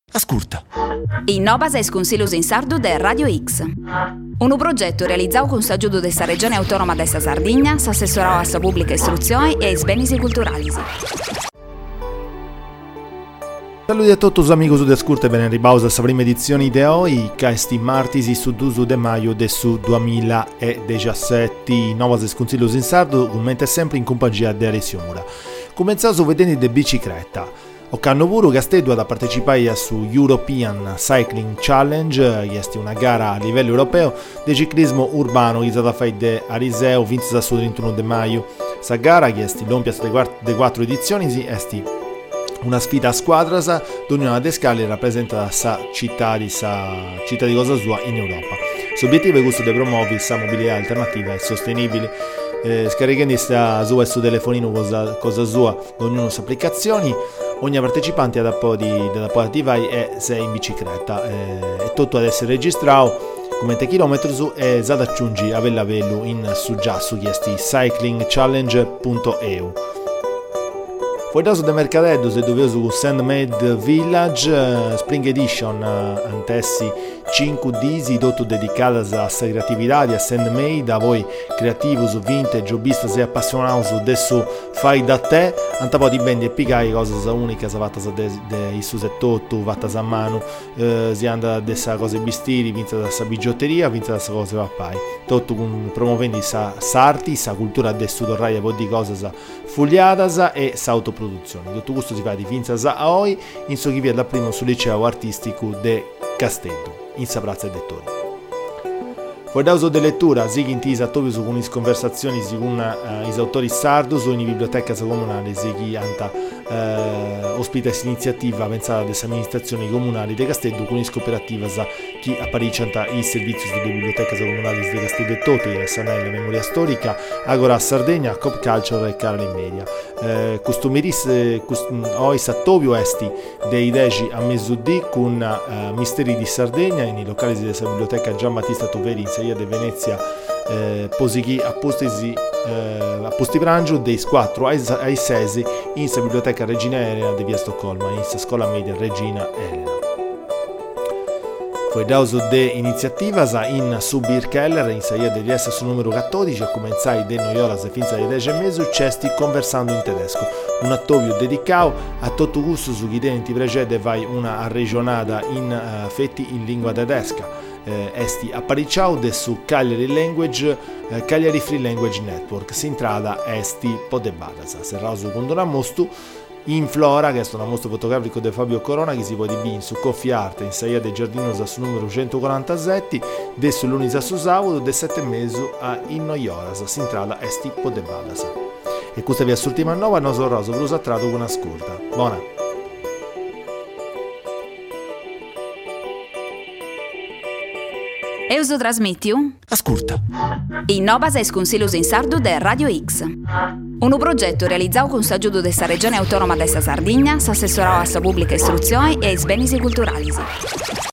Ascolta. Innovas es Consiglios in Sardu de Radio X. Un progetto realizzato con s'aggiudo della Regione Autonoma de sa Sardegna, s'assessorò a sa pubblica istruzione e ai beni culturali. Saluti a tutti os amigos de Ascolta e ben ribausa sa prima edizione di oggi, che è martisi su 2 de maio de su 2017. Innovas es Consiglios in Sardu, commenta sempre in compagnia di Alessio Mura. Cominciamo vedendo de bicicletta. Occanno pure Casteddu a partecipare su European Cycling Challenge, che è una gara a livello europeo di ciclismo urbano che è stata fatta a Ariseo, vinta su 31 de maio. Questa gara, che è l'ompia de 4 edizioni, è una sfida a squadras, d'Unione de Scali rappresenta la città di Cosa Sua in Europa. L'obiettivo è questo di promuovere la mobilità alternativa e sostenibile. Scaricando su telefonino Cosa Sua, ognuno le applicazioni. Ogni partecipante ha da po' di attivare e se in bicicletta. È tutto ad essere registrato come chilometri su e ad aggiungere a Vellavello in su già su chiesti cyclingchallenge.eu. Poi da su del mercadello se dovete su Sandmade Village Spring Edition antessi 5 disi tutto dedicati a questa creatività di Sandmade, a voi creativi, vintage, hobbyisti e appassionati adesso fai da te, un po' di ben di piccare cose uniche fatte da su settore, fatte a mano, si anda da cose vestiti, vinta da bigiotteria, vinta da cose pappai, tutto promuovendo questa arte, questa cultura adesso tornare a po' di cose fogliate e autoproduzione. Tutto questo si fa di finza a oggi in so chi via da primo sul liceo artistico de Casteddu in Saprazza e Dettori. Poi da uso di lettura, si intisa proprio su con conversazioni con gli autori sardos in biblioteca comunale, si chi anta ospita questa iniziativa pensata alle amministrazioni comunali di Casteddu con le cooperative chi apparisce i servizi delle biblioteche comunali di Casteddu e Toti, Sanella Memoria Storica, Agora Sardegna, Cop Culture e Carolin Media. Costumeris oggi Sattovio esti dei 10 a mezzodì con Misteri di Sardegna in i locali della biblioteca Gian Battista Toveri in Saia de Venezia, posighi a posti pranzo dei 4 ai 6 in sa biblioteca Regina Elena di via Stoccolma in sa scuola media Regina Elena. Poi da uso de iniziativas in Subirkeller in saia degli S su numero 14 a comenzare de noiolas e finza di 10 mesi cesti conversando in tedesco. Un attovio dedicato a tutto gusto su chi denti precede vai una regionata in fetti in lingua tedesca. Esti apparicciao de su Cagliari Free Language Network. Si intrada esti podebadas. Serraso con una mostu in Flora, che è una mostra fotografico di Fabio Corona che si può di su Coffee Art in Saia de Giardinosa su numero 147 adesso l'unisa su sabato de 7 mesi a Innoioras si intrada esti podebadas. E questa via sull'ultima nova non so roso plus attrato con ascolta. Buona. Euso trasmitiu? Ascolta. Innovas es Consiglios in Sardu de Radio X. Un progetto realizzato con s'aggiudo della Regione Autonoma de sa Sardegna, s'assessorò a sa pubblica istruzione e ai beni culturali.